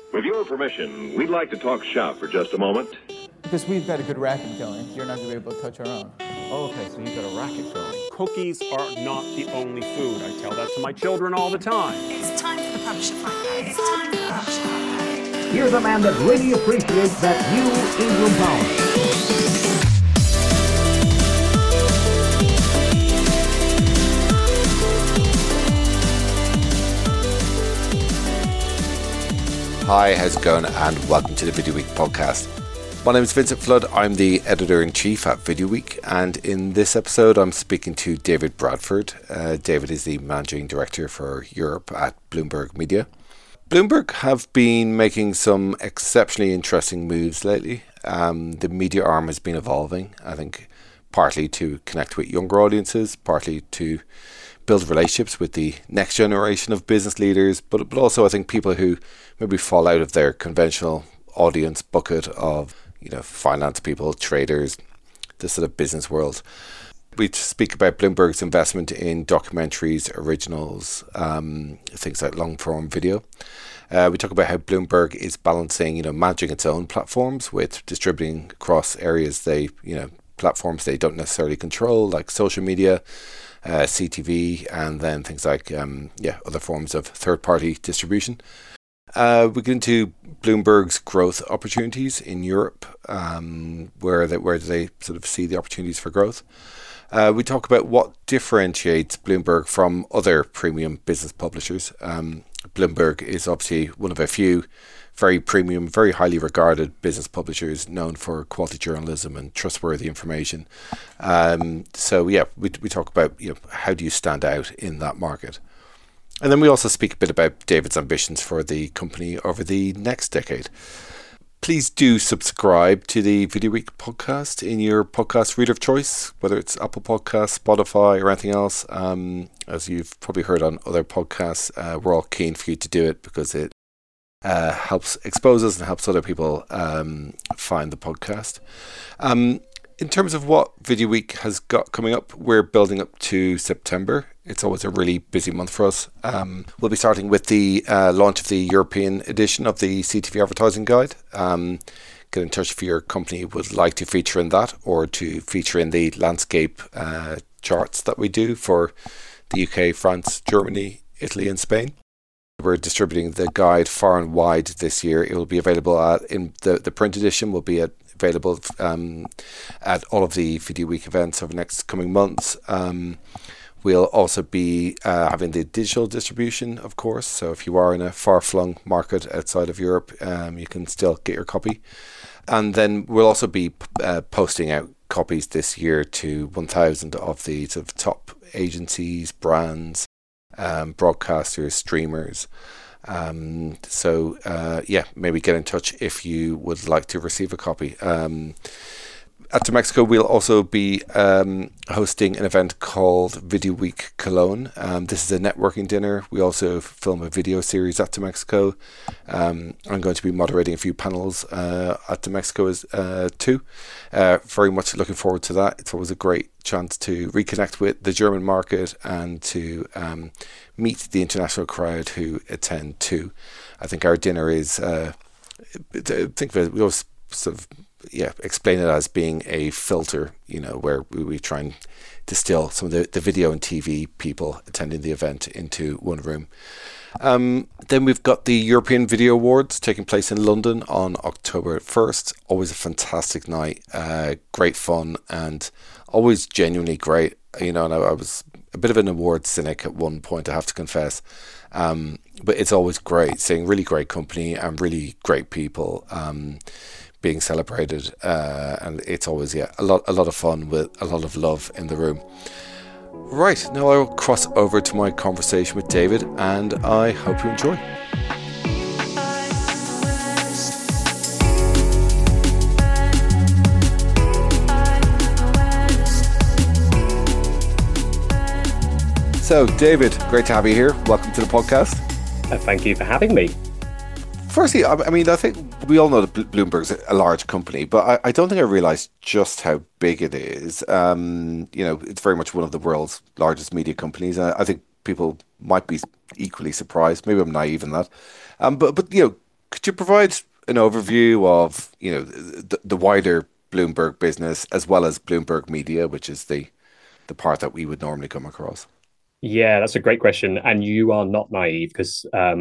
With your permission, we'd like to talk shop for just a moment. Because we've got a good racket going, you're not going to be able to touch our own. Oh, okay, so you've got a racket going. Cookies are not the only food. I tell that to my children all the time. It's time for the Publisher Fight. It's time for the Publisher Fight. Here's a man that really appreciates that new Ingram power. Hi, how's it going, and welcome to the Video Week podcast. My name is Vincent Flood. I'm the editor-in-chief at Video Week, and in this episode I'm speaking to David Bradford. David is the managing director for Europe at Bloomberg Media. Bloomberg have been making some exceptionally interesting moves lately. The media arm has been evolving, I think, partly to connect with younger audiences, partly to build relationships with the next generation of business leaders, but also I think people who maybe fall out of their conventional audience bucket of, finance people, traders, the sort of business world. We speak about Bloomberg's investment in documentaries, originals, things like long-form video. We talk about how Bloomberg is balancing, managing its own platforms with distributing across areas platforms they don't necessarily control, like social media, CTV, and then things like other forms of third-party distribution. We get into Bloomberg's growth opportunities in Europe, where they sort of see the opportunities for growth. We talk about what differentiates Bloomberg from other premium business publishers. Bloomberg is obviously one of a few very premium, very highly regarded business publishers known for quality journalism and trustworthy information. We talk about how do you stand out in that market. And then we also speak a bit about David's ambitions for the company over the next decade. Please do subscribe to the Video Week podcast in your podcast reader of choice, whether it's Apple Podcasts, Spotify, or anything else. As you've probably heard on other podcasts, we're all keen for you to do it because it helps expose us and helps other people find the podcast. In terms of what Video Week has got coming up, we're building up to September. It's always a really busy month for us. We'll be starting with the launch of the European edition of the CTV Advertising Guide. Get in touch if your company would like to feature in that or to feature in the landscape charts that we do for the UK, France, Germany, Italy and Spain. We're distributing the guide far and wide this year. It will be available in the print edition will be available at all of the Video Week events over the next coming months. We'll also be having the digital distribution, of course. So if you are in a far-flung market outside of Europe, you can still get your copy. And then we'll also be posting out copies this year to 1,000 of the sort of top agencies, brands, broadcasters, streamers. Maybe get in touch if you would like to receive a copy. At Mexico, we'll also be hosting an event called Video Week Cologne. This is a networking dinner. We also film a video series at Mexico. I'm going to be moderating a few panels at Mexico too. Very much looking forward to that. It's always a great chance to reconnect with the German market and to meet the international crowd who attend too. I think our dinner is, think of it, we always sort of explain it as being a filter, where we try and distill some of the video and TV people attending the event into one room. Then we've got the European Video Awards taking place in London on October 1st. Always a fantastic night, great fun, and always genuinely great. And I was a bit of an award cynic at one point, I have to confess. But it's always great seeing really great company and really great people being celebrated, and it's always a lot of fun with a lot of love in the room. Right, now I will cross over to my conversation with David, and I hope you enjoy. So, David, great to have you here. Welcome to the podcast. Thank you for having me. Firstly, I think we all know that Bloomberg's a large company, but I don't think I realised just how big it is. It's very much one of the world's largest media companies. I think people might be equally surprised. Maybe I'm naive in that. But could you provide an overview of, the wider Bloomberg business as well as Bloomberg Media, which is the part that we would normally come across? Yeah, that's a great question, and you are not naive because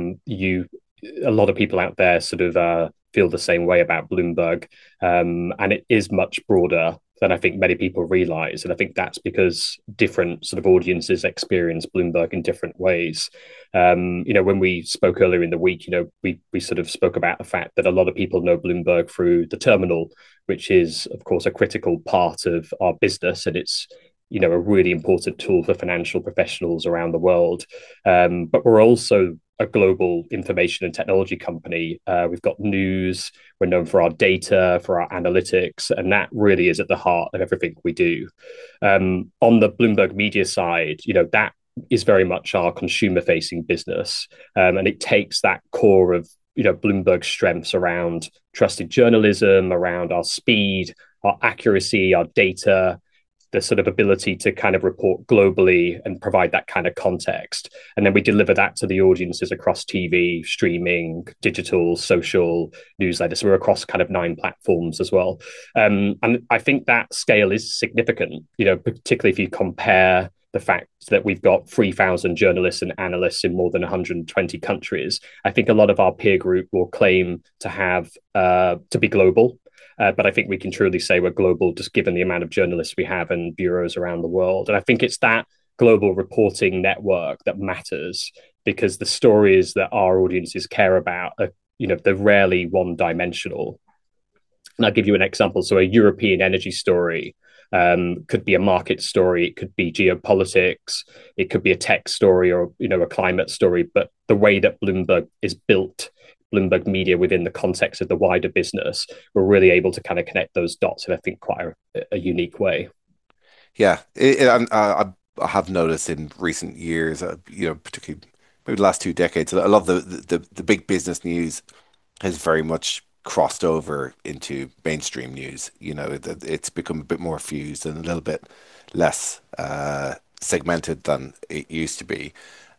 a lot of people out there sort of feel the same way about Bloomberg, and it is much broader than I think many people realize, and I think that's because different sort of audiences experience Bloomberg in different ways. When we spoke earlier in the week, we sort of spoke about the fact that a lot of people know Bloomberg through the terminal, which is, of course, a critical part of our business, and it's a really important tool for financial professionals around the world. But we're also a global information and technology company. We've got news, we're known for our data, for our analytics, and that really is at the heart of everything we do. On the Bloomberg Media side, that is very much our consumer-facing business, and it takes that core of Bloomberg's strengths around trusted journalism, around our speed, our accuracy, our data, the sort of ability to kind of report globally and provide that kind of context. And then we deliver that to the audiences across TV, streaming, digital, social, newsletters. So we're across kind of 9 platforms as well. And I think that scale is significant, particularly if you compare the fact that we've got 3,000 journalists and analysts in more than 120 countries. I think a lot of our peer group will claim to have to be global. But I think we can truly say we're global just given the amount of journalists we have and bureaus around the world. And I think it's that global reporting network that matters because the stories that our audiences care about are, they're rarely one-dimensional. And I'll give you an example. So a European energy story could be a market story, it could be geopolitics, it could be a tech story or, a climate story. But the way that Bloomberg is built, Bloomberg Media within the context of the wider business, we're really able to kind of connect those dots in, I think, quite a unique way. Yeah, I have noticed in recent years, particularly maybe the last 2 decades, a lot of the big business news has very much crossed over into mainstream news. It's become a bit more fused and a little bit less segmented than it used to be.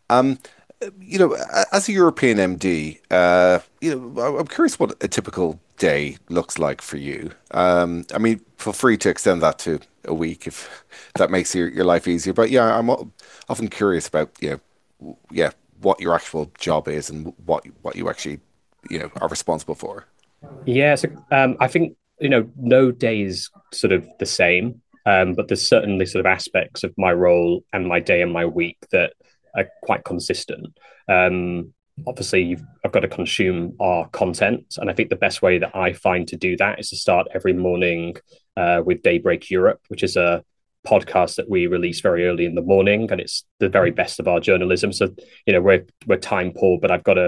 As a European MD, I'm curious what a typical day looks like for you. I mean, feel free to extend that to a week if that makes your life easier. But yeah, I'm often curious about, what your actual job is and what you actually, are responsible for. Yeah, so I think, no day is sort of the same, but there's certainly sort of aspects of my role and my day and my week that are quite consistent. Obviously, I've got to consume our content, and I think the best way that I find to do that is to start every morning with Daybreak Europe, which is a podcast that we release very early in the morning, and it's the very best of our journalism. So, we're time poor, but I've got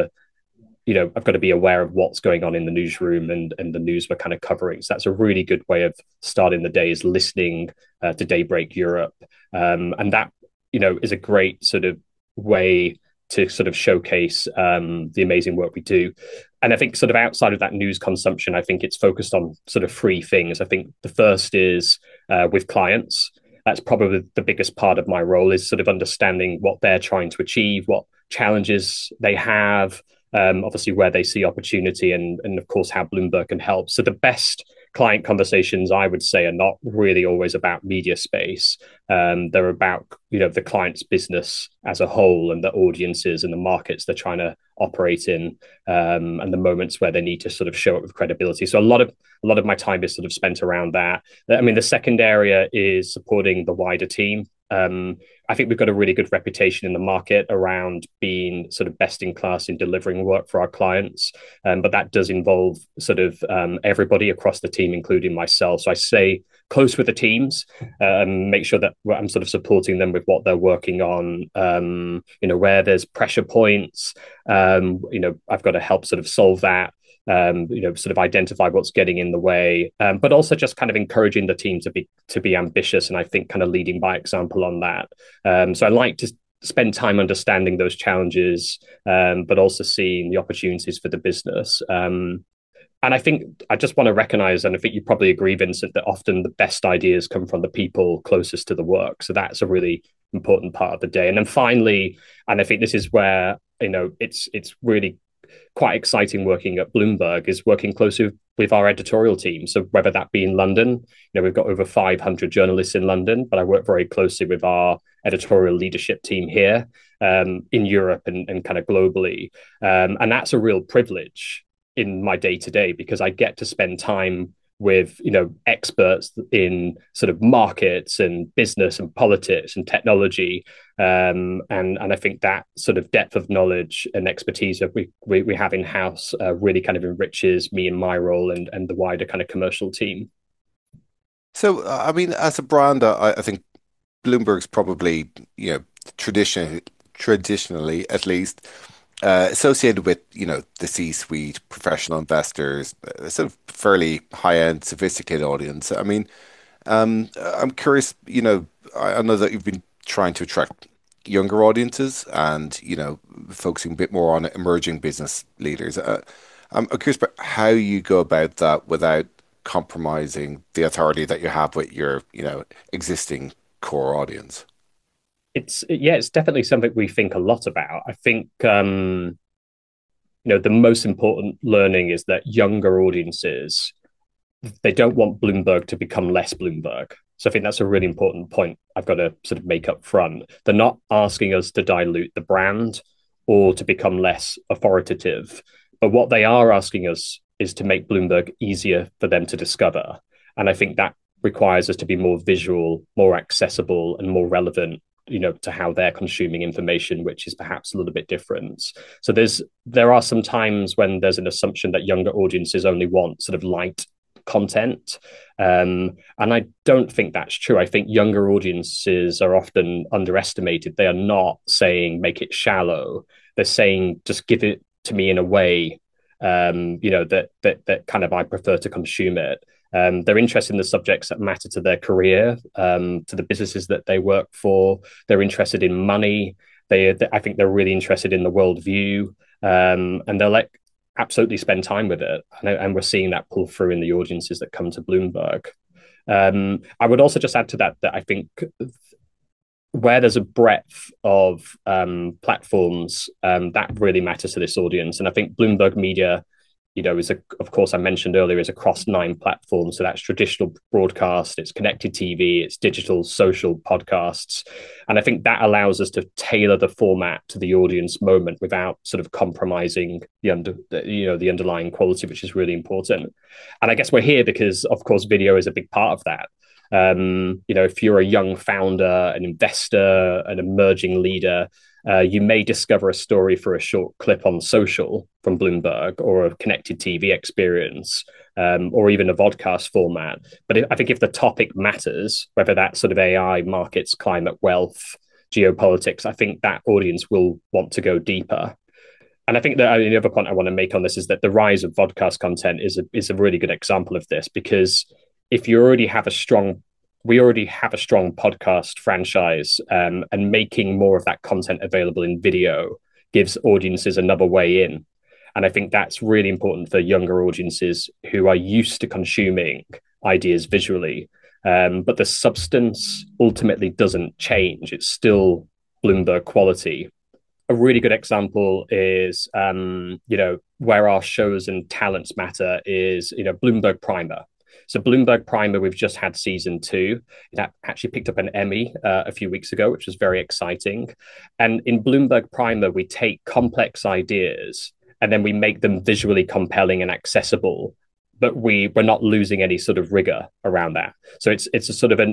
to be aware of what's going on in the newsroom and the news we're kind of covering. So that's a really good way of starting the day, is listening to Daybreak Europe, and that is a great sort of way to sort of showcase the amazing work we do. And I think sort of outside of that news consumption, I think it's focused on sort of 3 things. I think the first is with clients. That's probably the biggest part of my role, is sort of understanding what they're trying to achieve, what challenges they have, obviously where they see opportunity, and of course how Bloomberg can help. So the best client conversations, I would say, are not really always about media space. They're about the client's business as a whole and the audiences and the markets they're trying to operate in, and the moments where they need to sort of show up with credibility. So a lot of my time is sort of spent around that. I mean, the second area is supporting the wider team. I think we've got a really good reputation in the market around being sort of best in class in delivering work for our clients. But that does involve sort of everybody across the team, including myself. So I stay close with the teams, make sure that I'm sort of supporting them with what they're working on, where there's pressure points, I've got to help sort of solve that. Sort of identify what's getting in the way, but also just kind of encouraging the team to be ambitious, and I think kind of leading by example on that. So I like to spend time understanding those challenges, but also seeing the opportunities for the business. And I think I just want to recognize, and I think you probably agree, Vincent, that often the best ideas come from the people closest to the work. So that's a really important part of the day. And then finally, and I think this is where it's really quite exciting working at Bloomberg is working closely with our editorial team. So whether that be in London, we've got over 500 journalists in London, but I work very closely with our editorial leadership team here in Europe and kind of globally. And that's a real privilege in my day to day, because I get to spend time with experts in sort of markets and business and politics and technology, and I think that sort of depth of knowledge and expertise that we have in house really kind of enriches me and my role and the wider kind of commercial team. So, I mean, as a brand, I think Bloomberg's probably traditionally at least associated with the C-suite, professional investors, sort of fairly high-end, sophisticated audience. I mean, I'm curious. I know that you've been trying to attract younger audiences and focusing a bit more on emerging business leaders. I'm curious about how you go about that without compromising the authority that you have with your existing core audience. It's definitely something we think a lot about. I think the most important learning is that younger audiences, they don't want Bloomberg to become less Bloomberg. So I think that's a really important point I've got to sort of make up front. They're not asking us to dilute the brand or to become less authoritative, but what they are asking us is to make Bloomberg easier for them to discover. And I think that requires us to be more visual, more accessible, and more relevant to how they're consuming information, which is perhaps a little bit different. So there are some times when there's an assumption that younger audiences only want sort of light content. And I don't think that's true. I think younger audiences are often underestimated. They are not saying make it shallow. They're saying just give it to me in a way that kind of I prefer to consume it. They're interested in the subjects that matter to their career, to the businesses that they work for. They're interested in money. I think they're really interested in the worldview, and they'll absolutely spend time with it. And we're seeing that pull through in the audiences that come to Bloomberg. I would also just add to that I think where there's a breadth of platforms, that really matters to this audience. And I think Bloomberg Media, of course, I mentioned earlier, is across 9 platforms. So that's traditional broadcast, it's connected TV, it's digital, social, podcasts. And I think that allows us to tailor the format to the audience moment without sort of compromising the underlying quality, which is really important. And I guess we're here because, of course, video is a big part of that. If you're a young founder, an investor, an emerging leader, you may discover a story for a short clip on social from Bloomberg, or a connected TV experience, or even a vodcast format. But I think if the topic matters, whether that's sort of AI, markets, climate, wealth, geopolitics, I think that audience will want to go deeper. And I think that the other point I want to make on this is that the rise of vodcast content is a really good example of this, because if you already have we already have a strong podcast franchise, and making more of that content available in video gives audiences another way in. And I think that's really important for younger audiences who are used to consuming ideas visually. But the substance ultimately doesn't change. It's still Bloomberg quality. A really good example is, where our shows and talents matter is, Bloomberg Primer. So Bloomberg Primer, we've just had season 2. That actually picked up an Emmy a few weeks ago, which was very exciting. And in Bloomberg Primer, we take complex ideas and then we make them visually compelling and accessible, but we're not losing any sort of rigor around that. So it's a sort of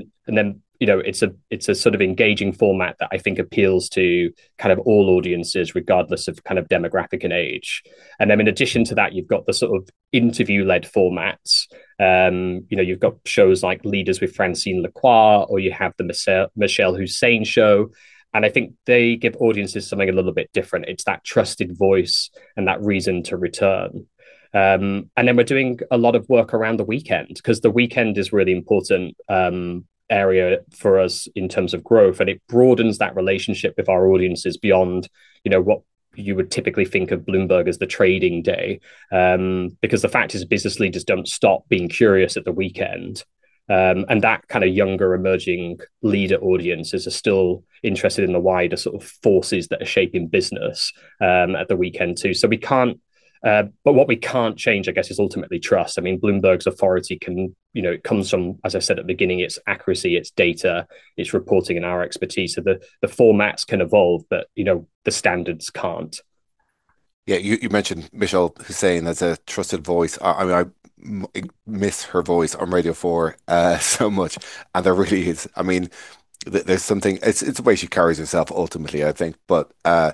it's a sort of engaging format that I think appeals to kind of all audiences, regardless of kind of demographic and age. And then in addition to that, you've got the sort of interview-led formats. You've got shows like Leaders with Francine Lacroix, or you have the Michelle Hussein show. And I think they give audiences something a little bit different. It's that trusted voice and that reason to return. And then we're doing a lot of work around the weekend, because the weekend is really important area for us in terms of growth, and it broadens that relationship with our audiences beyond what you would typically think of Bloomberg as the trading day, because the fact is business leaders don't stop being curious at the weekend. And that kind of younger emerging leader audiences are still interested in the wider sort of forces that are shaping business at the weekend too. So we can't, but what we can't change, I guess, is ultimately trust. I mean, Bloomberg's authority can, it comes from, as I said at the beginning, its accuracy, its data, its reporting, and our expertise. So the formats can evolve, but the standards can't. Yeah, you mentioned Michelle Hussein as a trusted voice. I miss her voice on Radio 4 so much, and there really is. I mean, there's something. It's the way she carries herself ultimately, I think. But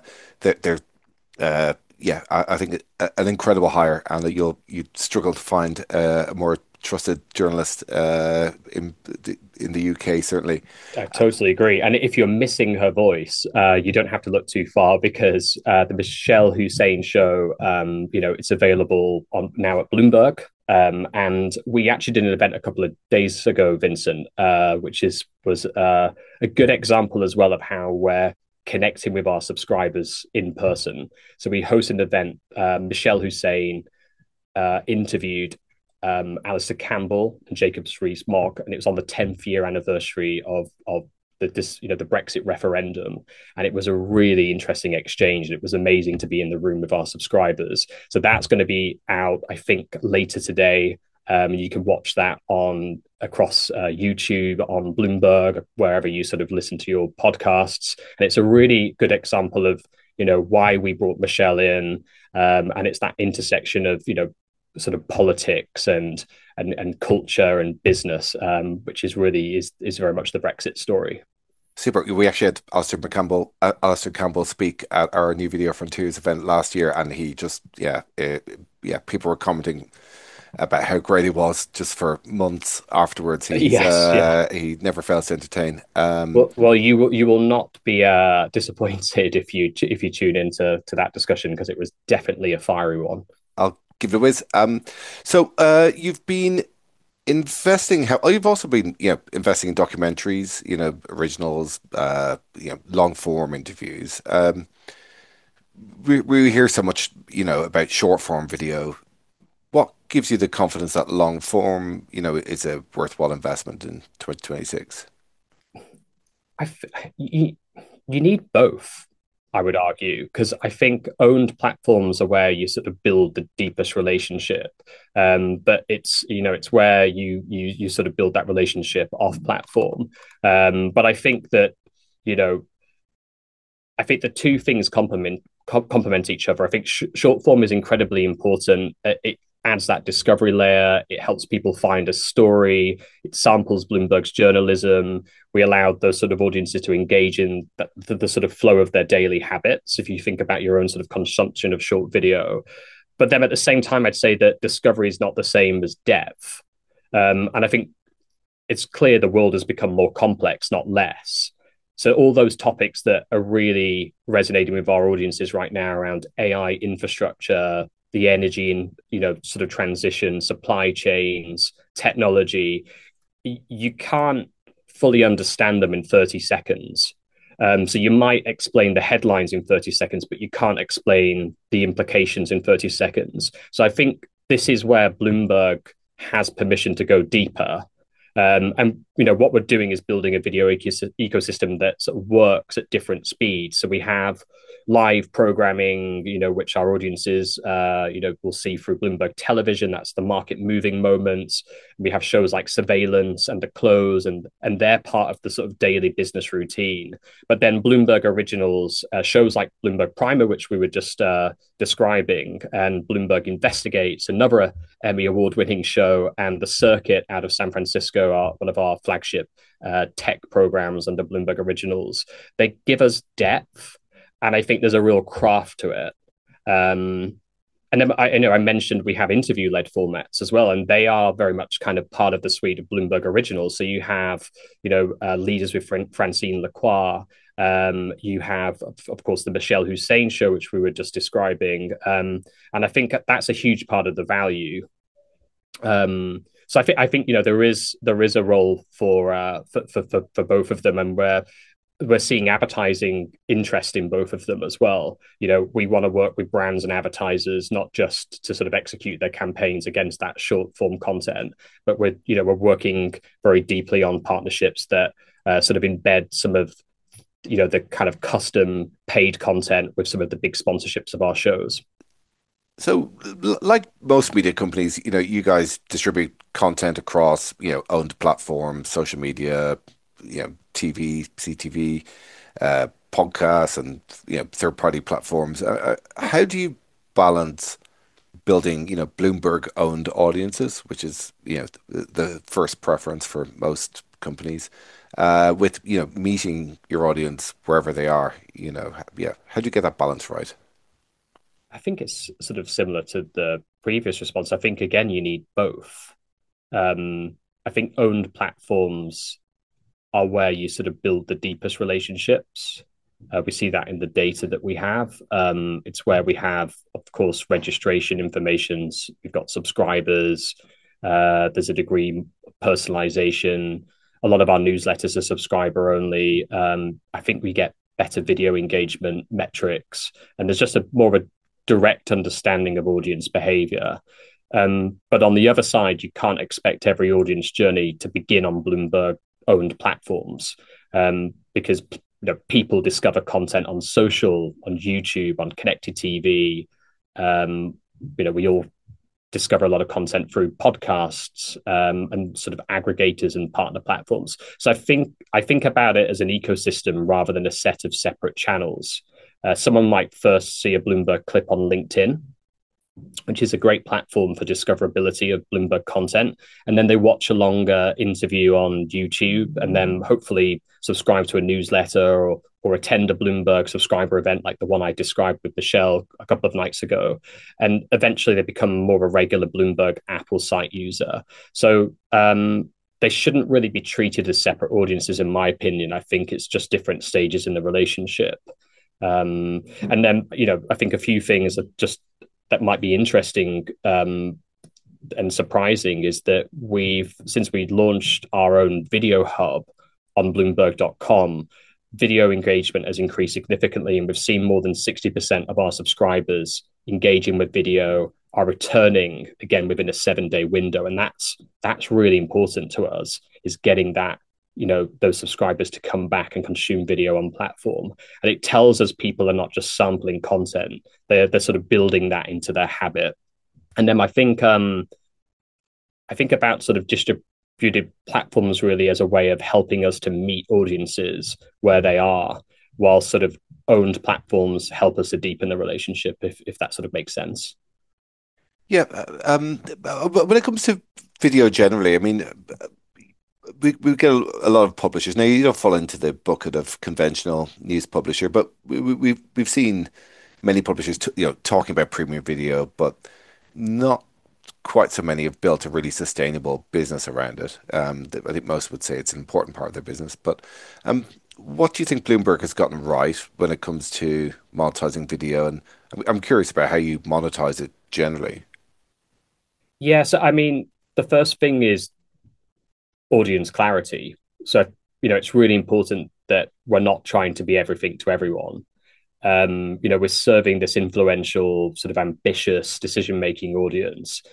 yeah, I think an incredible hire, and that you'd struggle to find a more trusted journalist in the UK, certainly. I totally agree. And if you're missing her voice, you don't have to look too far, because the Michelle Hussein show, it's available now at Bloomberg. And we actually did an event a couple of days ago, Vincent, which was a good example as well of how we're connecting with our subscribers in person. So we hosted an event. Michelle Hussein interviewed Alistair Campbell and Jacob Rees-Mogg, and it was on the 10th year anniversary of the Brexit referendum, and it was a really interesting exchange, and it was amazing to be in the room with our subscribers. So that's going to be out, I think, later today. You can watch that across YouTube, on Bloomberg, wherever you sort of listen to your podcasts, and it's a really good example of why we brought Michelle in, and it's that intersection of sort of politics and culture and business, which is very much the Brexit story. Super. We actually had Alistair Campbell speak at our New Video Frontiers event last year, and he just people were commenting about how great he was just for months afterwards. He never fails to entertain. Well, you will not be disappointed if you tune into that discussion, because it was definitely a fiery one. I'll give it a whiz. So you've been investing. You've also been investing in documentaries, originals, long form interviews. We hear so much about short form video. What gives you the confidence that long form is a worthwhile investment in 2026? You need both, I would argue, because I think owned platforms are where you sort of build the deepest relationship. But it's where you sort of build that relationship off platform. But I think that the two things complement each other. I think short form is incredibly important. It adds that discovery layer. It helps people find a story. It samples Bloomberg's journalism. We allowed those sort of audiences to engage in the sort of flow of their daily habits, if you think about your own sort of consumption of short video. But then at the same time, I'd say that discovery is not the same as depth. And I think it's clear the world has become more complex, not less. So all those topics that are really resonating with our audiences right now around AI infrastructure, the energy and sort of transition, supply chains, technology, you can't fully understand them in 30 seconds. So you might explain the headlines in 30 seconds, but you can't explain the implications in 30 seconds. So I think this is where Bloomberg has permission to go deeper. And what we're doing is building a video ecosystem that sort of works at different speeds. So we have live programming, which our audiences, will see through Bloomberg Television. That's the market moving moments. We have shows like Surveillance and The Close, and they're part of the sort of daily business routine. But then Bloomberg Originals, shows like Bloomberg Primer, which we were just describing, and Bloomberg Investigates, another Emmy Award-winning show, and The Circuit out of San Francisco are one of our flagship tech programs under Bloomberg Originals. They give us depth, and I think there's a real craft to it. And then I mentioned we have interview-led formats as well, and they are very much kind of part of the suite of Bloomberg Originals. So you have, Leaders with Francine Lacroix. You have, of course, the Michelle Hussein show, which we were just describing. And I think that's a huge part of the value. So I think there is a role for both of them, and we're seeing advertising interest in both of them as well. We want to work with brands and advertisers, not just to sort of execute their campaigns against that short form content, but we're working very deeply on partnerships that sort of embed some of the kind of custom paid content with some of the big sponsorships of our shows. So, like most media companies, you guys distribute content across, owned platforms, social media, TV, CTV, podcasts, and third-party platforms. How do you balance building, Bloomberg-owned audiences, which is the first preference for most companies, with meeting your audience wherever they are? How do you get that balance right? I think it's sort of similar to the previous response. I think, again, you need both. I think owned platforms are where you sort of build the deepest relationships. We see that in the data that we have. It's where we have, of course, registration informations. We've got subscribers. There's a degree of personalization. A lot of our newsletters are subscriber only. I think we get better video engagement metrics, and there's just more of a direct understanding of audience behavior. But on the other side, you can't expect every audience journey to begin on Bloomberg owned platforms, because people discover content on social, on YouTube, on connected TV. We all discover a lot of content through podcasts, and sort of aggregators and partner platforms. So I think about it as an ecosystem rather than a set of separate channels. Someone might first see a Bloomberg clip on LinkedIn, which is a great platform for discoverability of Bloomberg content. And then they watch a longer interview on YouTube, and then hopefully subscribe to a newsletter or attend a Bloomberg subscriber event like the one I described with Michelle a couple of nights ago. And eventually they become more of a regular Bloomberg app or site user. So they shouldn't really be treated as separate audiences, in my opinion. I think it's just different stages in the relationship. And then, I think a few things that might be interesting and surprising is that since we launched our own video hub on Bloomberg.com, video engagement has increased significantly, and we've seen more than 60% of our subscribers engaging with video are returning again within a 7-day window. And that's really important to us, is getting that, those subscribers to come back and consume video on platform. And it tells us people are not just sampling content, they're sort of building that into their habit. And then I think about sort of distributed platforms really as a way of helping us to meet audiences where they are, while sort of owned platforms help us to deepen the relationship, if that sort of makes sense. Yeah. But when it comes to video generally, I mean, we get a lot of publishers. Now, you don't fall into the bucket of conventional news publisher, but we've seen many publishers talking about premium video, but not quite so many have built a really sustainable business around it. I think most would say it's an important part of their business. But what do you think Bloomberg has gotten right when it comes to monetizing video? And I'm curious about how you monetize it generally. Yeah, so I mean, the first thing is audience clarity. So, it's really important that we're not trying to be everything to everyone. We're serving this influential, sort of ambitious decision-making audience.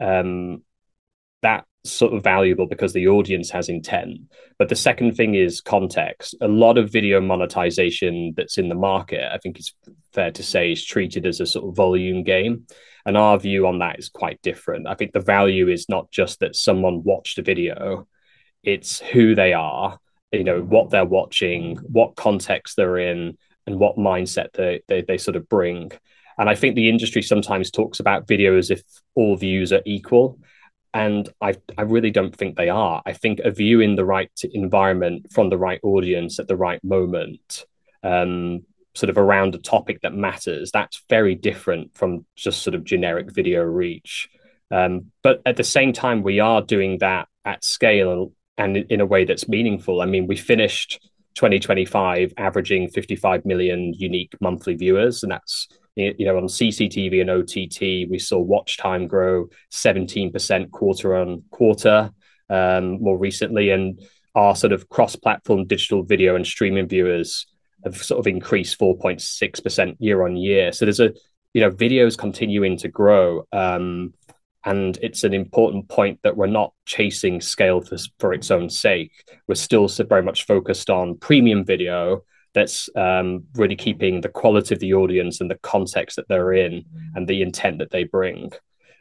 That's sort of valuable because the audience has intent. But the second thing is context. A lot of video monetization that's in the market, I think it's fair to say, is treated as a sort of volume game. And our view on that is quite different. I think the value is not just that someone watched a video, it's who they are, what they're watching, what context they're in, and what mindset they sort of bring. And I think the industry sometimes talks about video as if all views are equal. And I really don't think they are. I think a view in the right environment from the right audience at the right moment, sort of around a topic that matters, that's very different from just sort of generic video reach. But at the same time, we are doing that at scale and in a way that's meaningful. I mean, we finished 2025 averaging 55 million unique monthly viewers, and that's, on CCTV and OTT, we saw watch time grow 17% quarter on quarter more recently. And our sort of cross-platform digital video and streaming viewers have sort of increased 4.6% year on year. So there's video is continuing to grow. And it's an important point that we're not chasing scale for its own sake. We're still very much focused on premium video that's really keeping the quality of the audience and the context that they're in and the intent that they bring.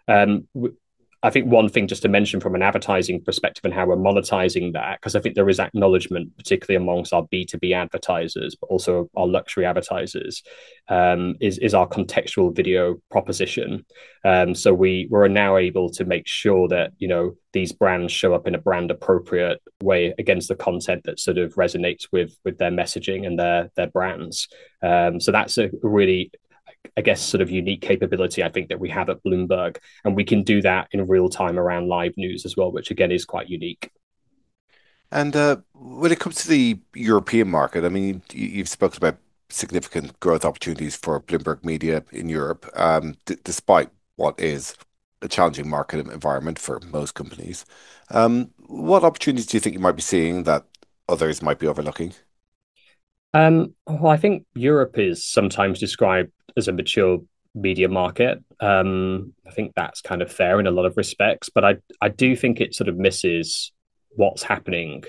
I think one thing just to mention from an advertising perspective and how we're monetizing that, because I think there is acknowledgement, particularly amongst our B2B advertisers, but also our luxury advertisers, is our contextual video proposition. So we're now able to make sure that, these brands show up in a brand appropriate way against the content that sort of resonates with their messaging and their brands. So that's a really, I guess, sort of unique capability I think that we have at Bloomberg, and we can do that in real time around live news as well, which again is quite unique. And when it comes to the European market, I mean, you've spoken about significant growth opportunities for Bloomberg Media in Europe, despite what is a challenging market environment for most companies. What opportunities do you think you might be seeing that others might be overlooking? Well, I think Europe is sometimes described as a mature media market. I think that's kind of fair in a lot of respects, but I do think it sort of misses what's happening.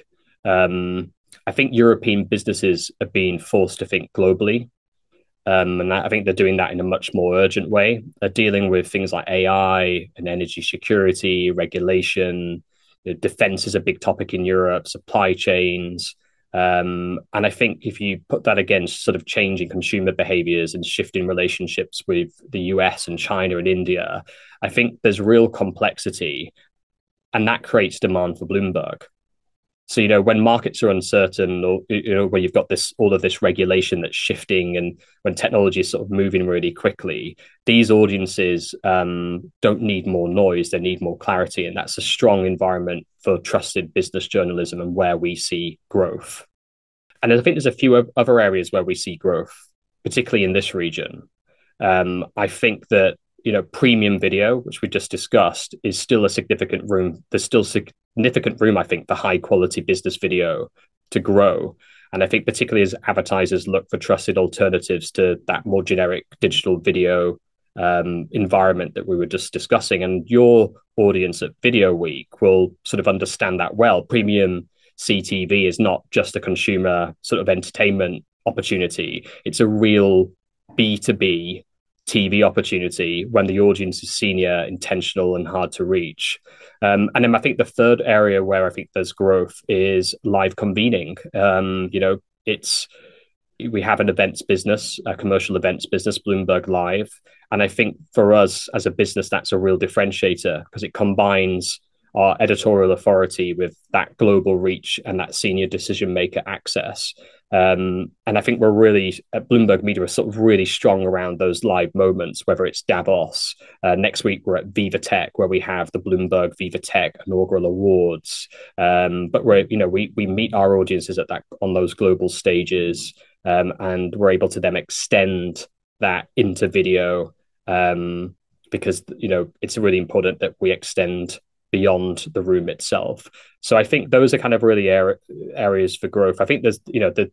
I think European businesses are being forced to think globally. And I think they're doing that in a much more urgent way. They're dealing with things like AI and energy security, regulation. Defense is a big topic in Europe, supply chains. And I think if you put that against sort of changing consumer behaviors and shifting relationships with the US and China and India, I think there's real complexity, and that creates demand for Bloomberg. So, when markets are uncertain, or, when you've got all of this regulation that's shifting, and when technology is sort of moving really quickly, these audiences don't need more noise, they need more clarity. And that's a strong environment for trusted business journalism and where we see growth. And I think there's a few other areas where we see growth, particularly in this region. I think that, premium video, which we just discussed, is still a significant room. There's still significant room, I think, for high quality business video to grow. And I think particularly as advertisers look for trusted alternatives to that more generic digital video environment that we were just discussing. And your audience at Video Week will sort of understand that well. Premium CTV is not just a consumer sort of entertainment opportunity. It's a real B2B TV opportunity when the audience is senior, intentional, and hard to reach. And then I think the third area where I think there's growth is live convening. We have an events business, a commercial events business, Bloomberg Live. And I think for us as a business, that's a real differentiator because it combines our editorial authority with that global reach and that senior decision maker access. And I think we're really, at Bloomberg Media, we're sort of really strong around those live moments, whether it's Davos. Next week, we're at Viva Tech, where we have the Bloomberg Viva Tech inaugural awards. But we meet our audiences on those global stages, and we're able to then extend that into video because, it's really important that we extend beyond the room itself. So I think those are kind of really areas for growth. I think there's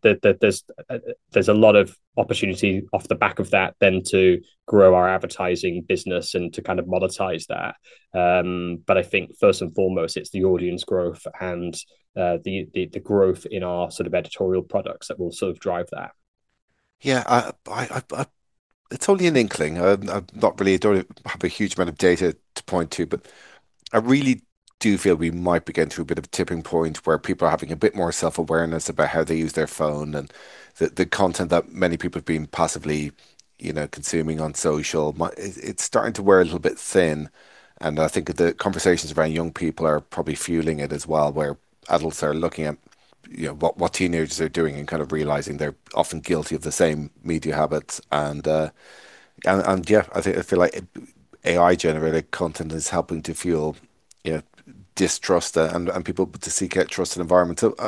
a lot of opportunity off the back of that then to grow our advertising business and to kind of monetize that. But I think first and foremost, it's the audience growth and the growth in our sort of editorial products that will sort of drive that. Yeah, I it's only an inkling. I'm not really, don't have a huge amount of data to point to, but I really do feel we might be getting to a bit of a tipping point where people are having a bit more self-awareness about how they use their phone and the content that many people have been passively, consuming on social. It's starting to wear a little bit thin. And I think the conversations around young people are probably fueling it as well, where adults are looking at, what teenagers are doing and kind of realizing they're often guilty of the same media habits. And yeah, I feel like AI generated content is helping to fuel, distrust and people to seek out trusted environments. So,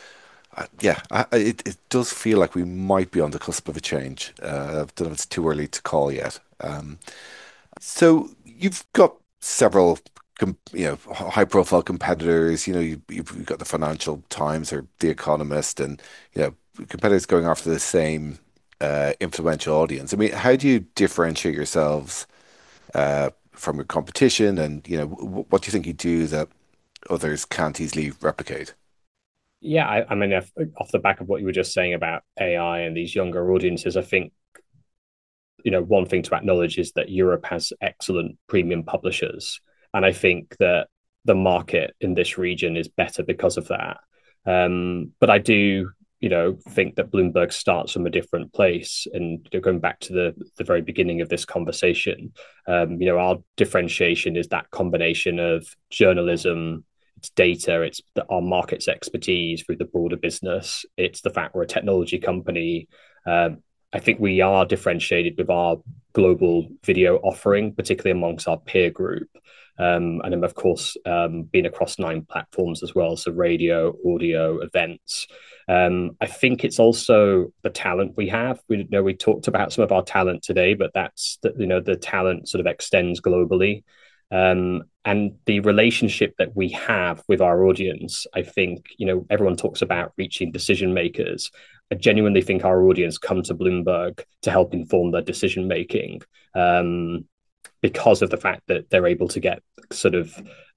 it does feel like we might be on the cusp of a change. I don't know if it's too early to call yet. So you've got several high profile competitors. You've got the Financial Times or The Economist, and competitors going after the same influential audience. I mean, how do you differentiate yourselves from your competition, and what do you think you do that others can't easily replicate? Yeah, I mean, off the back of what you were just saying about AI and these younger audiences, I think one thing to acknowledge is that Europe has excellent premium publishers, and I think that the market in this region is better because of that. But I do, think that Bloomberg starts from a different place. And going back to the very beginning of this conversation, our differentiation is that combination of journalism, it's data, it's our markets expertise through the broader business. It's the fact we're a technology company. I think we are differentiated with our global video offering, particularly amongst our peer group. And then, of course, being across 9 platforms as well. So radio, audio, events. I think it's also the talent we have. We talked about some of our talent today, but that's the talent sort of extends globally. And the relationship that we have with our audience, I think, everyone talks about reaching decision makers. I genuinely think our audience come to Bloomberg to help inform their decision making, because of the fact that they're able to get sort of,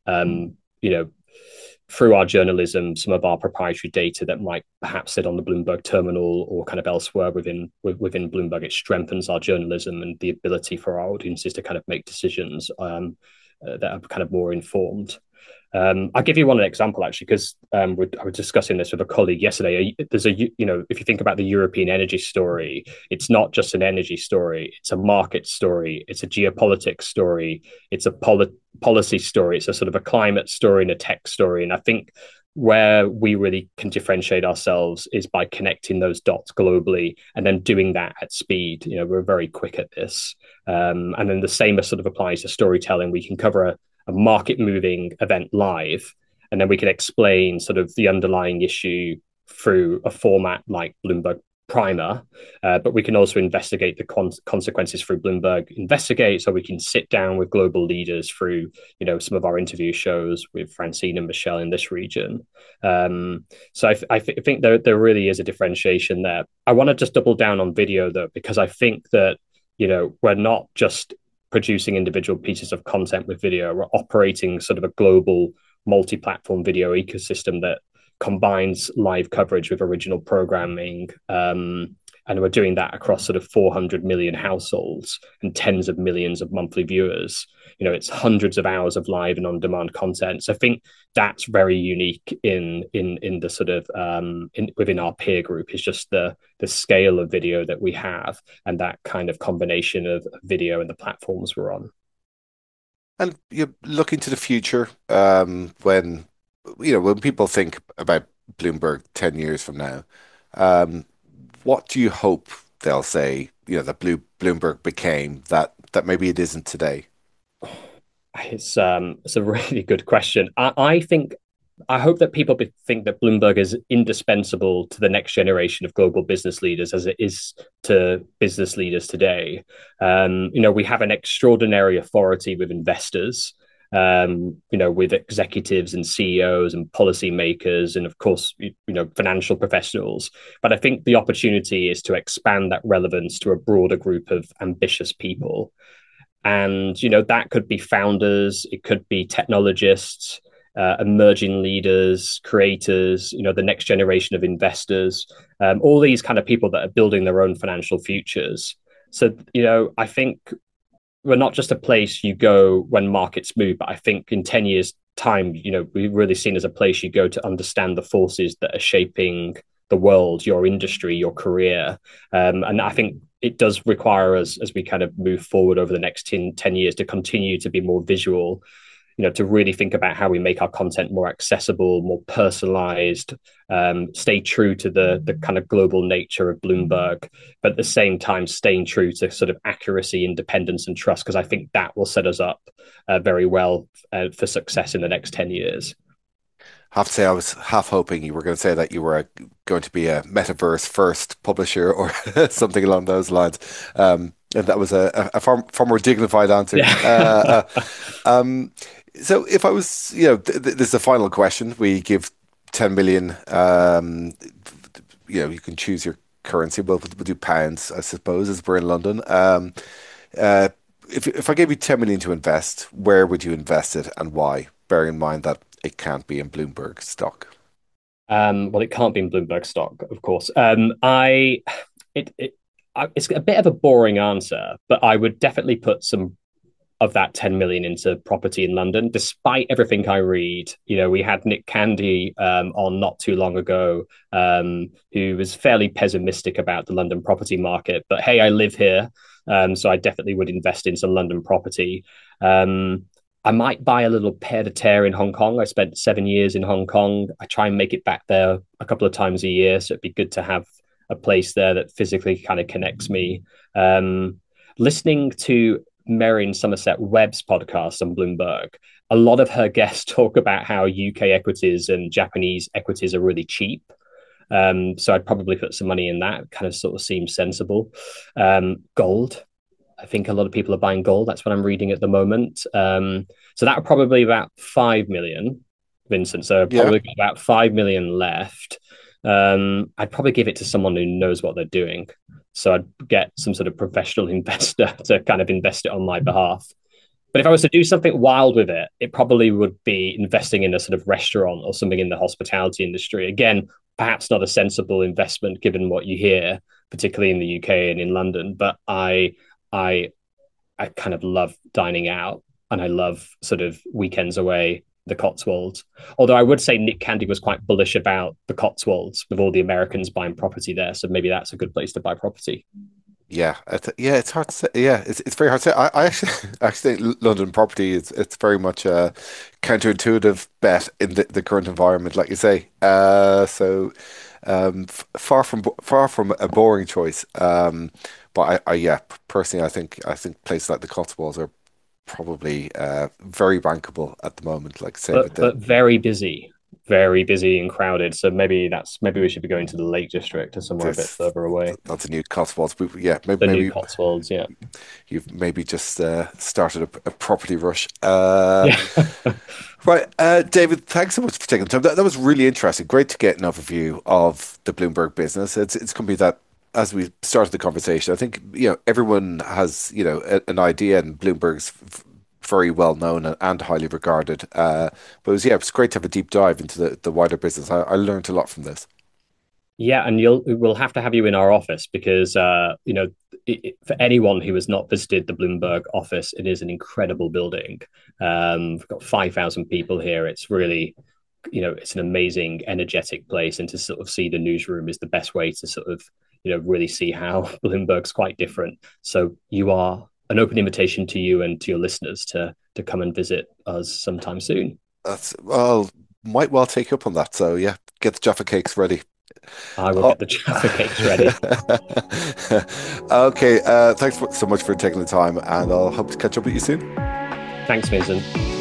through our journalism, some of our proprietary data that might perhaps sit on the Bloomberg terminal or kind of elsewhere within Bloomberg. It strengthens our journalism and the ability for our audiences to kind of make decisions that are kind of more informed. I'll give you one example, actually, because I was discussing this with a colleague yesterday. There's if you think about the European energy story, it's not just an energy story. It's a market story. It's a geopolitics story. It's a policy story. It's a sort of a climate story and a tech story. And I think where we really can differentiate ourselves is by connecting those dots globally and then doing that at speed. We're very quick at this. And then the same sort of applies to storytelling. We can cover a market moving event live, and then we can explain sort of the underlying issue through a format like Bloomberg Primer, but we can also investigate the consequences through Bloomberg Investigate. So we can sit down with global leaders through some of our interview shows with Francine and Michelle in this region. So I think there really is a differentiation there. I want to just double down on video though, because I think that we're not just producing individual pieces of content with video. We're operating sort of a global multi-platform video ecosystem that combines live coverage with original programming. And we're doing that across sort of 400 million households and tens of millions of monthly viewers. It's hundreds of hours of live and on-demand content. So I think that's very unique in the sort of within our peer group, is just the scale of video that we have and that kind of combination of video and the platforms we're on. And you look into the future, when people think about Bloomberg 10 years from now, what do you hope they'll say, that Bloomberg became that maybe it isn't today? It's a really good question. I hope that people think that Bloomberg is indispensable to the next generation of global business leaders as it is to business leaders today. We have an extraordinary authority with investors, with executives and CEOs and policymakers, and of course, financial professionals. But I think the opportunity is to expand that relevance to a broader group of ambitious people. And, that could be founders, it could be technologists, emerging leaders, creators, the next generation of investors, all these kind of people that are building their own financial futures. So, I think we're not just a place you go when markets move, but I think in 10 years' time, we're really seen as a place you go to understand the forces that are shaping the world, your industry, your career. And I think it does require us, as we kind of move forward over the next 10 years, to continue to be more visual, to really think about how we make our content more accessible, more personalized, stay true to the kind of global nature of Bloomberg, but at the same time, staying true to sort of accuracy, independence, and trust, because I think that will set us up very well for success in the next 10 years. I have to say, I was half hoping you were going to say that you were going to be a metaverse first publisher or something along those lines. And that was a far more dignified answer. Yeah. So if I was, this is the final question. We give 10 million. You can choose your currency. We'll do pounds, I suppose, as we're in London. Uh, if I gave you 10 million to invest, where would you invest it and why? Bearing in mind that it can't be in Bloomberg stock. Well, it can't be in Bloomberg stock, of course. It's a bit of a boring answer, but I would definitely put some of that 10 million into property in London, despite everything I read. We had Nick Candy on not too long ago, who was fairly pessimistic about the London property market. But hey, I live here, so I definitely would invest in some London property. I might buy a little pied-à-terre in Hong Kong. I spent 7 years in Hong Kong. I try and make it back there a couple of times a year, so it'd be good to have a place there that physically kind of connects me. Listening to Merryn Somerset Webb's podcast on Bloomberg, a lot of her guests talk about how UK equities and Japanese equities are really cheap. So I'd probably put some money in that. Kind of sort of seems sensible. Gold. I think a lot of people are buying gold. That's what I'm reading at the moment. So that would probably be about 5 million, Vincent. So probably got about 5 million left. I'd probably give it to someone who knows what they're doing. So I'd get some sort of professional investor to kind of invest it on my behalf. But if I was to do something wild with it, it probably would be investing in a sort of restaurant or something in the hospitality industry. Again, perhaps not a sensible investment given what you hear, particularly in the UK and in London. But I kind of love dining out, and I love sort of weekends away, the Cotswolds. Although I would say Nick Candy was quite bullish about the Cotswolds with all the Americans buying property there. So maybe that's a good place to buy property. Yeah, it's hard to say. Yeah, it's very hard to say. I actually think London property it's very much a counterintuitive bet in the current environment, like you say. Far from a boring choice. But personally, I think places like the Cotswolds are probably very bankable at the moment. Like say, but very busy. Very busy and crowded, so maybe we should be going to the Lake District or somewhere a bit further away. That's a new Cotswolds. Maybe new Cotswolds. Yeah, you've maybe just started a property rush. Yeah. Right, David, thanks so much for taking the time. That was really interesting. Great to get an overview of the Bloomberg business. It's a company that, as we started the conversation, I think everyone has an idea, and Bloomberg's very well known and highly regarded. But it's great to have a deep dive into the wider business. I learned a lot from this. Yeah, and we'll have to have you in our office because for anyone who has not visited the Bloomberg office, it is an incredible building. We've got 5,000 people here. It's really, it's an amazing, energetic place, and to sort of see the newsroom is the best way to sort of really see how Bloomberg's quite different. So you are an open invitation to you and to your listeners to come and visit us sometime soon. Might well take you up on that. So yeah, get the Jaffa Cakes ready. I will get the Jaffa Cakes ready. Okay, thanks so much for taking the time, and I'll hope to catch up with you soon. Thanks, Mason.